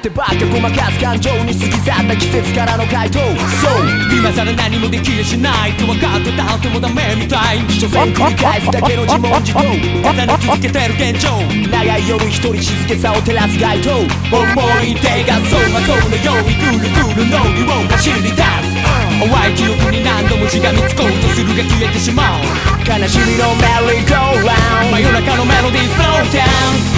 ってばっかごまかす感情に過ぎ去った季節からの回答。そう今さら何もできやしないと分かってたってもダメみたい。 所詮繰り返すだけの自問自答重ね続けてる現状。 長い夜一人静けさを照らす街灯。 思い出が走馬灯のようにぐるぐるのりを走り出す。淡い記憶に何度もしがみつこうとするが消えてしまう。 悲しみのメリーゴーラウンド真夜中のメロディー Slow down